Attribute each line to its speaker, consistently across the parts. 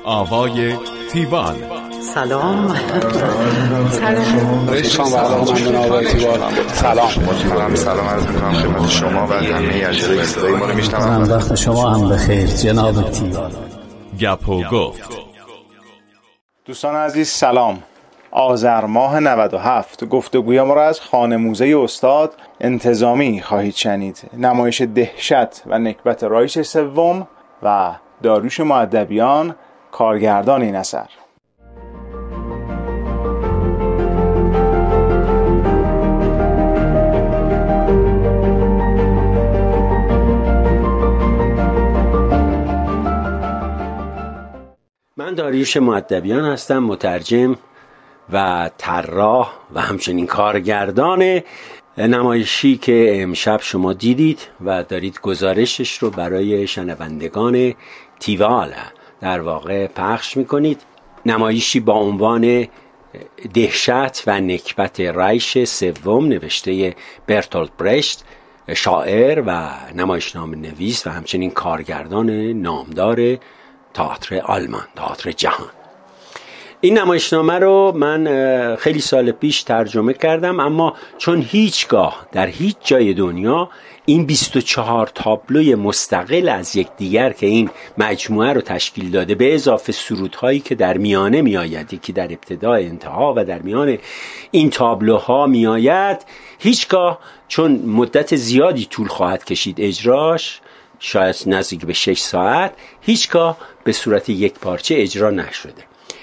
Speaker 1: آوای تیوال.
Speaker 2: سلام.
Speaker 3: سلام عرض می‌کنم خدمت شما و همه اجرای صدای ما رو میشنوم.
Speaker 2: وقت شما هم بخیر جناب تیوال.
Speaker 1: گپ و گفت.
Speaker 4: دوستان عزیز سلام. آذر ماه 97 گفتگوی ما را از خانه موزه استاد انتظامی خواهید شنید. نمایش دهشت و نکبت رایش سوم و داریوش مؤدبیان کارگردان این اثر.
Speaker 5: من داریوش مؤدبیان هستم، مترجم و طراح و همچنین کارگردان نمایشی که امشب شما دیدید و دارید گزارشش رو برای شنوندگان تیوال در واقع پخش میکنید. نمایشی با عنوان دهشت و نکبت رایش سوم نوشته برتولت برشت، شاعر و نمایشنامه نویس و همچنین کارگردان نامدار تئاتر آلمان، تئاتر جهان. این نمایشنامه رو من خیلی سال پیش ترجمه کردم، اما چون هیچگاه در هیچ جای دنیا این 24 تابلوی مستقل از یکدیگر که این مجموعه رو تشکیل داده به اضافه سرودهایی که در میانه میآید، یکی در ابتدا انتها و در میان این تابلوها میآید، هیچگاه چون مدت زیادی طول خواهد کشید اجراش، شاید نزدیک به 6 ساعت، هیچگاه به صورت یک پارچه اجرا نشده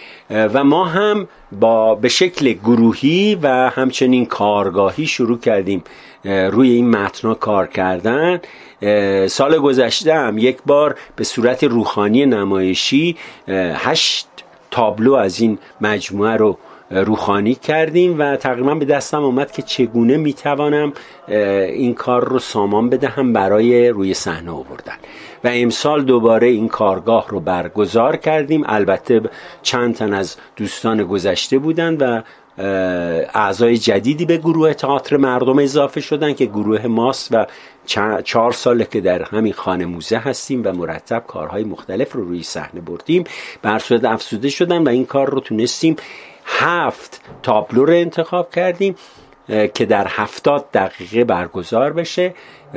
Speaker 5: و ما هم به شکل گروهی و همچنین کارگاهی شروع کردیم روی این متن‌ها کار کردن. سال گذشته هم یک بار به صورت روحانی نمایشی 8 تابلو از این مجموعه رو روحانی کردیم و تقریبا به دستم آمد که چگونه میتوانم این کار رو سامان بدهم برای روی صحنه آوردن و امسال دوباره این کارگاه رو برگزار کردیم. البته چند تن از دوستان گذشته بودند و اعضای جدیدی به گروه تئاتر مردم اضافه شدن که گروه ماست و 4 ساله که در همین خانه موزه هستیم و مرتب کارهای مختلف رو روی صحنه بردیم. بر صورت افزوده شدن و این کار رو تونستیم 7 تابلو رو انتخاب کردیم که در 70 دقیقه برگزار بشه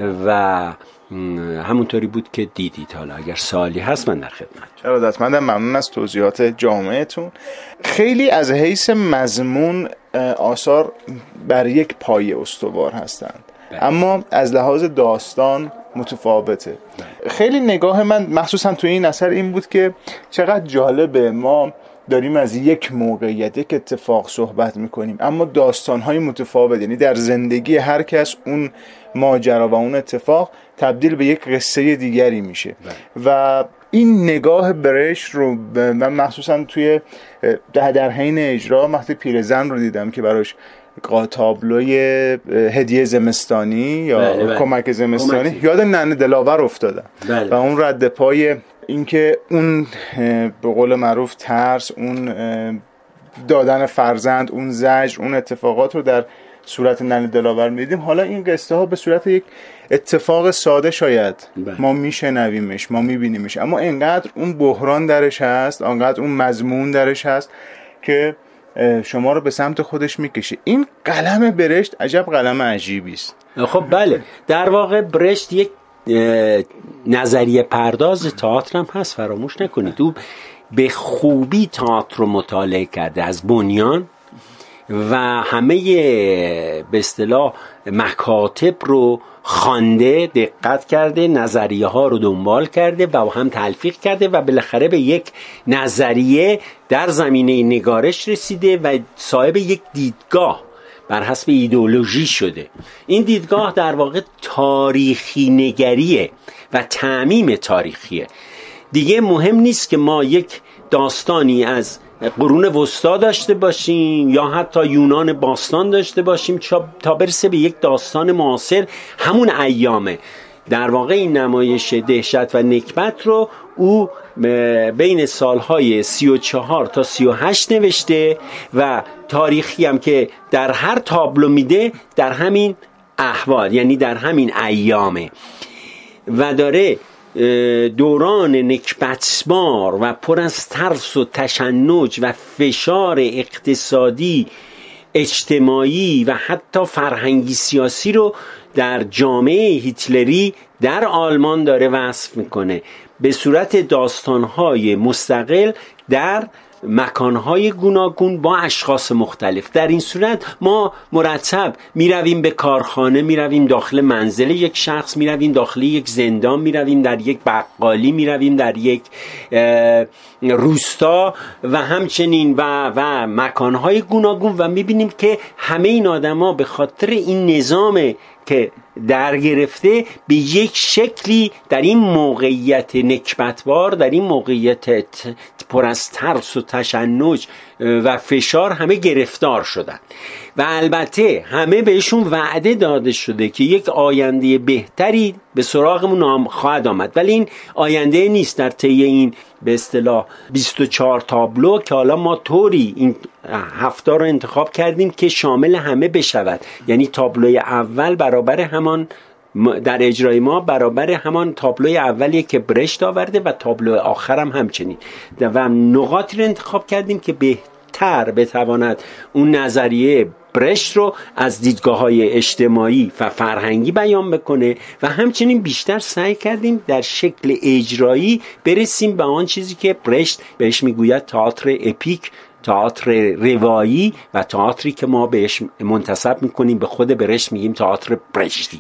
Speaker 5: و همونطوری بود که دیدید. حالا اگر سوالی هست من در خدمت.
Speaker 4: ارادتمندم، ممنون از توضیحات جامعتون. خیلی از حیث مضمون آثار بر یک پایه استوار هستند، اما از لحاظ داستان متفاوته. خیلی نگاه من مخصوصا توی این اثر این بود که چقدر جالبه ما داریم از یک موقعیت، یک اتفاق صحبت میکنیم، اما داستانهای متفاوت، یعنی در زندگی هر کس اون ماجرا و اون اتفاق تبدیل به یک قصه دیگری میشه و این نگاه برشت رو من مخصوصا توی در حین اجرا وقتی پیرزن رو دیدم که براش تابلوی هدیه زمستانی یا کمک زمستانی یاد ننه دلاور افتادم و اون رد پای اینکه اون به قول معروف ترس، اون دادن فرزند، اون زجر، اون اتفاقات رو در صورت ننه دلاور میدیم. حالا این قصه ها به صورت یک اتفاق ساده شاید ما میشنویمش، ما میبینیمش، اما انقدر اون بحران درش هست، انقدر اون مضمون درش هست که شما رو به سمت خودش میکشه. این قلم برشت عجب قلم عجیبی است.
Speaker 5: خب بله، در واقع برشت یک نظریه پرداز تئاتر هم هست، فراموش نکنید. او به خوبی تئاتر رو مطالعه کرده از بنیان و همه به اصطلاح مکاتب رو خوانده، دقت کرده، نظریه ها رو دنبال کرده و هم تلفیق کرده و بالاخره به یک نظریه در زمینه نگارش رسیده و صاحب یک دیدگاه بر حسب ایدئولوژی شده. این دیدگاه در واقع تاریخی نگریه و تعمیم تاریخیه. دیگه مهم نیست که ما یک داستانی از قرون وسطا داشته باشیم یا حتی یونان باستان داشته باشیم تا برسه به یک داستان معاصر همون ایامه. در واقع این نمایش دهشت و نکبت رو او بین سالهای 34 تا 38 نوشته و تاریخی هم که در هر تابلو میده در همین احوال، یعنی در همین ایامه، و داره دوران نکبتبار و پر از ترس و تشنج و فشار اقتصادی، اجتماعی و حتی فرهنگی سیاسی رو در جامعه هیتلری در آلمان داره وصف میکنه به صورت داستانهای مستقل در مکانهای گوناگون با اشخاص مختلف. در این صورت ما مرتب میرویم به کارخانه، میرویم داخل منزل یک شخص، میرویم داخل یک زندان، میرویم در یک بقالی، میرویم در یک روستا و همچنین و مکانهای گوناگون و میبینیم که همه این آدما به خاطر این نظام که در گرفته به یک شکلی در این موقعیت نکبتبار، در این موقعیت پر از ترس و تشنج و فشار همه گرفتار شدن و البته همه بهشون وعده داده شده که یک آینده بهتری به سراغمون خواهد آمد، ولی این آینده نیست. در طی این به اصطلاح 24 تابلو که حالا ما طوری این هفته رو انتخاب کردیم که شامل همه بشود، یعنی تابلوی اول برابر همان در اجرای ما برابر همان تابلوی اولیه که برشت آورده و تابلو آخرم همچنین و نقاطی رو انتخاب کردیم که بهتر بتواند اون نظریه برشت رو از دیدگاه‌های اجتماعی و فرهنگی بیان بکنه و همچنین بیشتر سعی کردیم در شکل اجرایی برسیم به آن چیزی که برشت بهش میگوید تئاتر اپیک، تئاتر روایی و تئاتری که ما بهش منتسب میکنیم به خود برشت میگیم تئاتر برشتی.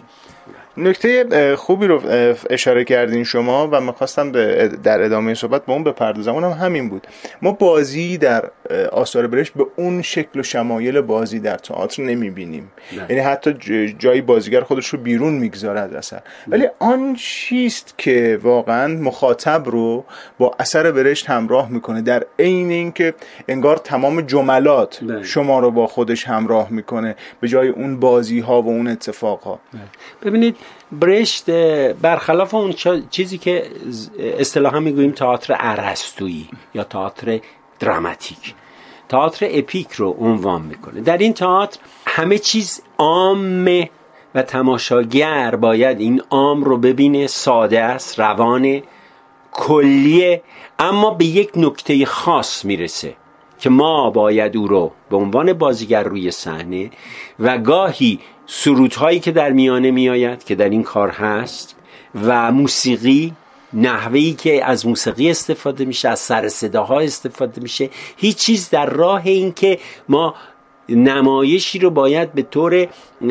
Speaker 4: نکته خوبی رو اشاره کردین شما و می‌خواستم در ادامه صحبت به اون بپردازم. اونم همین بود. ما بازی در آثار برشت به اون شکل و شمایل بازی در تئاتر نمی‌بینیم. یعنی حتی جایی بازیگر خودش رو بیرون میگذاره از اثر. ولی آن چیست که واقعا مخاطب رو با اثر برشت همراه میکنه، در عین اینکه انگار تمام جملات شما رو با خودش همراه میکنه به جای اون بازی‌ها و اون اتفاق‌ها.
Speaker 5: ببینید برشت برخلاف اون چیزی که اصطلاحاً میگوییم تئاتر ارسطویی یا تئاتر دراماتیک، تئاتر اپیک رو عنوان میکنه. در این تئاتر همه چیز عامه و تماشاگر باید این عام رو ببینه، ساده است، روان، کلیه، اما به یک نکته خاص میرسه که ما باید او رو به عنوان بازیگر روی صحنه و گاهی سرودهایی که در میانه میآید که در این کار هست و موسیقی، نحوهی که از موسیقی استفاده میشه، از سر صداها استفاده میشه، هیچ چیز در راه این که ما نمایشی رو باید به طور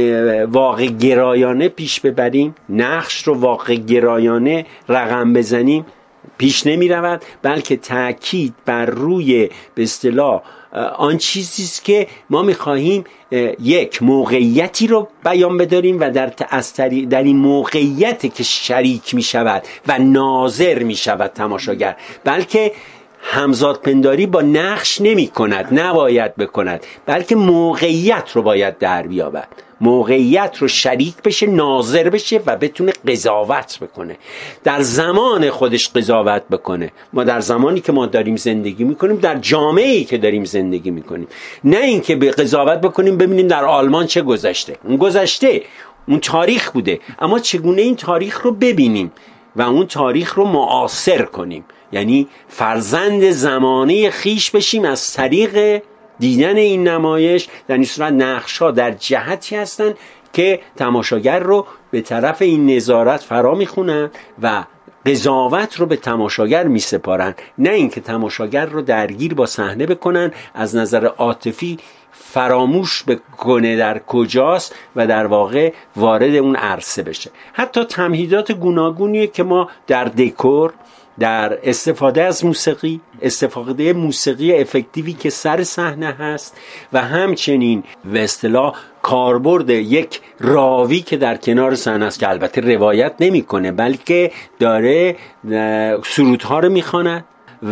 Speaker 5: واقع گرایانه پیش ببریم، نقش رو واقع گرایانه رقم بزنیم پیش نمی رود، بلکه تأکید بر روی به اصطلاح آن چیزیست که ما می‌خواهیم یک موقعیتی رو بیان بداریم و در این موقعیت که شریک می‌شود و ناظر می‌شود تماشاگر، بلکه همزاد پنداری با نقش نمی کند، نباید بکند، بلکه موقعیت رو باید در بیابد، موقعیت رو شریک بشه، ناظر بشه و بتونه قضاوت بکنه، در زمان خودش قضاوت بکنه. ما در زمانی که ما داریم زندگی میکنیم، در جامعه‌ای که داریم زندگی میکنیم، نه اینکه به قضاوت بکنیم ببینیم در آلمان چه گذشته. اون گذشته، اون تاریخ بوده، اما چگونه این تاریخ رو ببینیم و اون تاریخ رو معاصر کنیم، یعنی فرزند زمانه خیش بشیم از طریق دیدن این نمایش. در این صورت نقش‌ها در جهتی هستند که تماشاگر رو به طرف این نظارت فرا میخونن و قضاوت رو به تماشاگر میسپارن، نه اینکه تماشاگر رو درگیر با صحنه بکنن، از نظر عاطفی فراموش بکنه در کجاست و در واقع وارد اون عرصه بشه. حتی تمهیدات گوناگونیه که ما در دکور، در استفاده از موسیقی، استفاده موسیقی افکتیوی که سر صحنه هست و همچنین به اصطلاح کاربرد یک راوی که در کنار صحنه است که البته روایت نمیکنه بلکه داره سرودها رو میخواند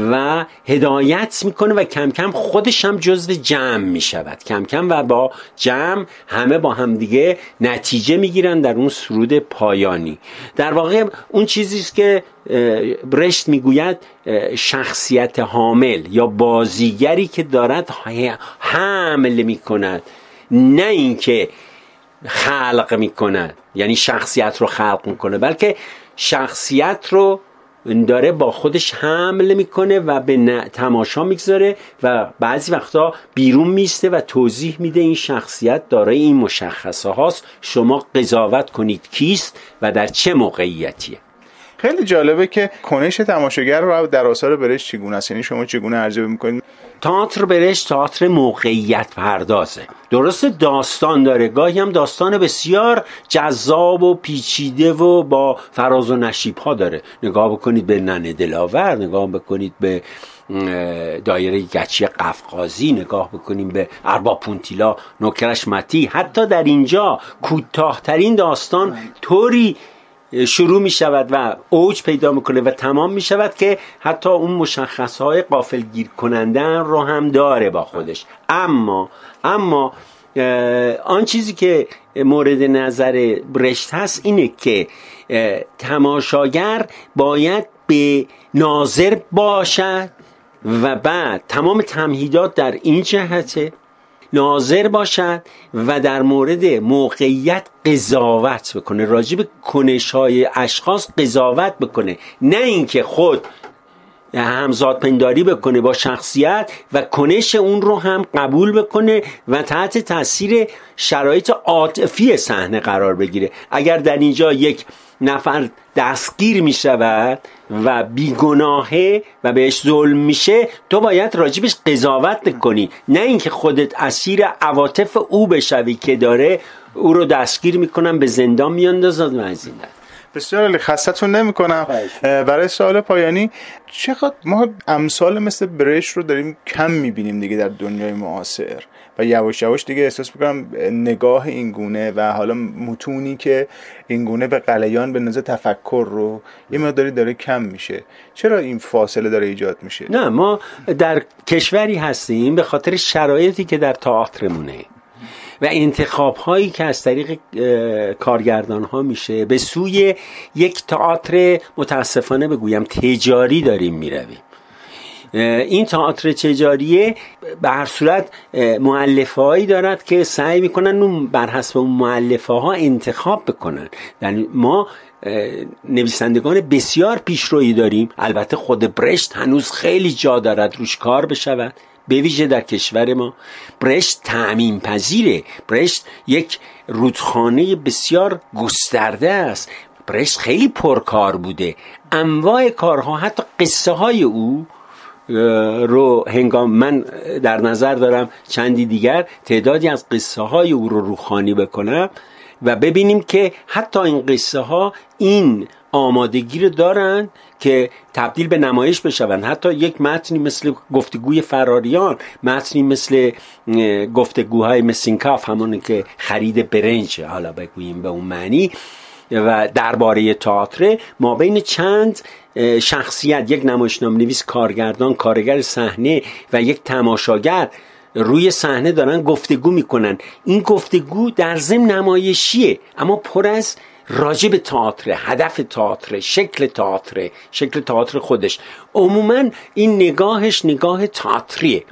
Speaker 5: و هدایت میکنه و کم کم خودش هم جزو جمع میشود، کم کم و با جمع همه با هم دیگه نتیجه میگیرن در اون سرود پایانی. در واقع اون چیزیست که برشت میگوید شخصیت حامل یا بازیگری که دارد حمل میکند، نه اینکه خلق میکند، یعنی شخصیت رو خلق میکنه، بلکه شخصیت رو داره با خودش حمل میکنه و به تماشا میگذاره و بعضی وقتا بیرون میسته و توضیح میده این شخصیت دارای این مشخصه هاست، شما قضاوت کنید کیست و در چه موقعیتیه.
Speaker 4: خیلی جالبه که کنش تماشاگر رو در آثار برشت چگونه است، یعنی شما چگونه ارزیابی میکنید؟
Speaker 5: تئاتر برشت تئاتر موقعیت پردازه. درسته داستان داره، گاهی هم داستان بسیار جذاب و پیچیده و با فراز و نشیب ها داره. نگاه بکنید به ننه دلاور، نگاه بکنید به دایره گچی قفقازی، نگاه بکنیم به ارباب پونتیلا نوکرش متی. حتی در اینجا کوتاه‌ترین داستان طوری شروع می شود و اوج پیدا میکنه و تمام می شود که حتی اون مشخصهای غافلگیر کننده رو هم داره با خودش. اما آن چیزی که مورد نظر برشت هست اینه که تماشاگر باید به ناظر باشد و بعد تمام تمهیدات در این جهته ناظر باشد و در مورد موقعیت قضاوت بکنه، راجع به کنش‌های اشخاص قضاوت بکنه، نه اینکه خود همزاد پنداری بکنه با شخصیت و کنش اون رو هم قبول بکنه و تحت تاثیر شرایط عاطفی صحنه قرار بگیره. اگر در اینجا یک نفر دستگیر می شود و بیگناهه و بهش ظلم میشه، تو باید راجبش قضاوت کنی، نه اینکه خودت اسیر عواطف او بشوی که داره او رو دستگیر میکنن، به زندان میاندازن و از این دست.
Speaker 4: بسیار عالی، خستتون نمی‌کنم. برای سوال پایانی، چقدر ما امثال مثل برشت رو داریم کم می‌بینیم دیگه در دنیای معاصر و یواش یواش دیگه احساس می‌کنم نگاه این گونه و حالا متونی که این گونه به غلیان به نظر تفکر رو یه مقداری داره کم میشه. چرا این فاصله داره ایجاد میشه؟
Speaker 5: نه، ما در کشوری هستیم به خاطر شرایطی که در تئاترمونه و انتخاب هایی که از طریق کارگردان ها میشه به سوی یک تئاتر متاسفانه بگویم تجاری داریم میرویم. این تئاتر تجاریه به هر صورت مؤلفه هایی دارد که سعی میکنن اون بر حسب اون مؤلفه ها انتخاب بکنن. یعنی ما نویسندگان بسیار پیشرویی داریم، البته خود برشت هنوز خیلی جا دارد روش کار بشود، به ویژه در کشور ما. برشت تعمیم پذیره، برشت یک رودخانه بسیار گسترده است، برشت خیلی پرکار بوده، انواع کارها، حتی قصه های او رو هنگام من در نظر دارم چندی دیگر تعدادی از قصه های او رو روخوانی بکنم و ببینیم که حتی این قصه ها این آمادگی رو دارن که تبدیل به نمایش بشوند. حتی یک متنی مثل گفتگوی فراریان، متنی مثل گفتگوهای مسینکاف، همون که خرید برنج حالا بگوییم به اون معنی، و درباره تئاتر ما بین چند شخصیت، یک نمایشنامه نویس، کارگردان، کارگر صحنه و یک تماشاگر روی صحنه دارن گفتگو میکنن. این گفتگو در ضمن نمایشیه اما پر از راجع به تئاتر، هدف تئاتر، شکل تئاتر، شکل تئاتر خودش. عموما این نگاهش نگاه تئاتریه،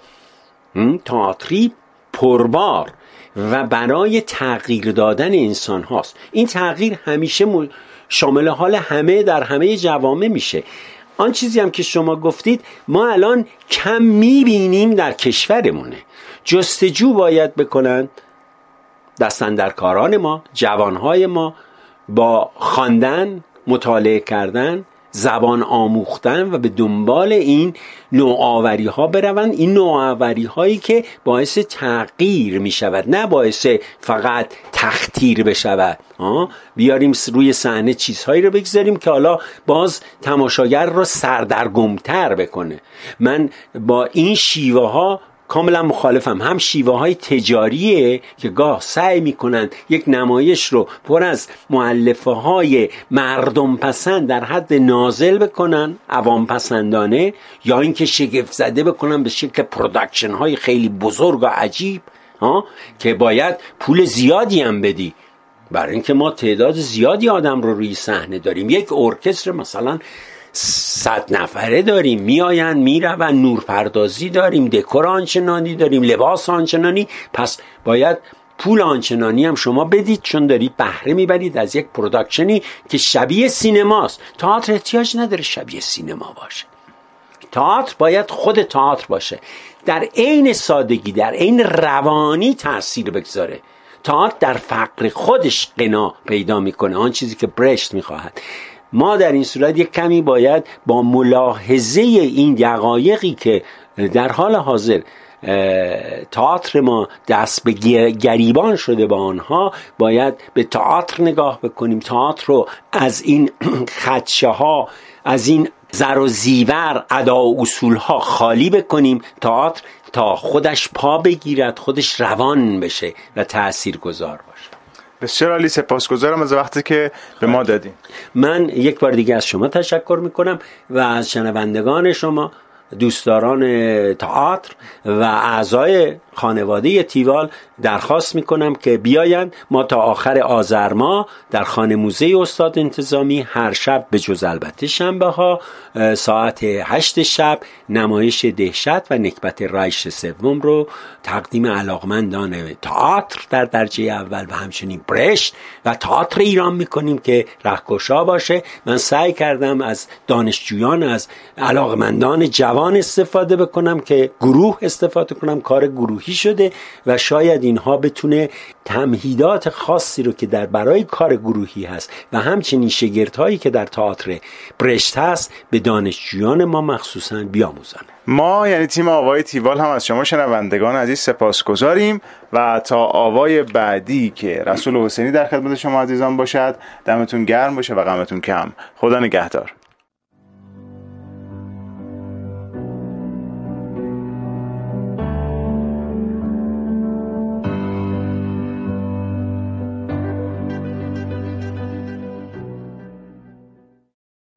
Speaker 5: تئاتری پربار و برای تغییر دادن انسان هاست. این تغییر همیشه شامل حال همه در همه جوامع میشه. آن چیزی هم که شما گفتید ما الان کم میبینیم در کشورمونه. جستجو باید بکنن دستاندرکاران ما، جوانهای ما، با خواندن، مطالعه کردن، زبان آموختن و به دنبال این نوآوری ها بروند. این نوآوری هایی که باعث تغییر می شود، نه باعث فقط تختیر بشود. بیاریم روی صحنه چیزهایی رو بگذاریم که حالا باز تماشاگر رو سردرگمتر بکنه. من با این شیوه ها کاملا مخالفم. هم شیوه های تجاریه که گاه سعی میکنن یک نمایش رو پر از مؤلفه های مردم پسند در حد نازل بکنن، عوام پسندانه، یا اینکه شگفت زده بکنن به شکل پروداکشن های خیلی بزرگ و عجیب که باید پول زیادی هم بدی، برای اینکه ما تعداد زیادی آدم رو روی صحنه داریم. یک ارکستر مثلا 100 نفره داریم، میآیند میروند، نورپردازی داریم، دکور آنچنانی داریم، لباس آنچنانی، پس باید پول آنچنانی هم شما بدید، چون دارید بهره میبرید از یک پروداکشنی که شبیه سینماست. تئاتر احتیاج نداره شبیه سینما باشه. تئاتر باید خود تئاتر باشه، در عین سادگی، در عین روانی تأثیر بگذاره. تئاتر در فقر خودش غنا پیدا میکنه، آن چیزی که برشت میخواهد. ما در این صورت یک کمی باید با ملاحظه این دقایقی که در حال حاضر تئاتر ما دست به گریبان شده با آنها، باید به تئاتر نگاه بکنیم. تئاتر رو از این خدشه ها، از این زر و زیور، ادا و اصول ها خالی بکنیم. تئاتر تا خودش پا بگیرد، خودش روان بشه و تأثیر گذار باشه.
Speaker 4: بسیار عالی، سپاسگزارم از وقتی که به ما دادین.
Speaker 5: من یک بار دیگه از شما تشکر میکنم و از شنوندگان شما، دوستداران تئاتر و اعضای خانواده تیوال درخواست میکنم که بیاین. ما تا آخر آذر ماه در خانه موزه استاد انتظامی هر شب به جز البته شنبه ها ساعت 8 شب نمایش دهشت و نکبت رایش سوم رو تقدیم علاقمندان تئاتر در درجه اول و همچنین برشت و تئاتر ایران میکنیم که رهگشا باشه. من سعی کردم از دانشجویان، از علاقمندان جوان استفاده بکنم که گروه استفاده کنم. کار گروهی شده و شاید اینها بتونه تمهیدات خاصی رو که در برای کار گروهی هست و همچنین شگردهایی که در تئاتر برشت هست به دانشجویان ما مخصوصاً بیاموزن.
Speaker 4: ما یعنی تیم آوای تیوال هم از شما شنوندگان عزیز سپاسگزاریم و تا آوای بعدی که رسول حسینی در خدمت شما عزیزان باشد، دمتون گرم باشه و غمتون کم. خدا نگهدار.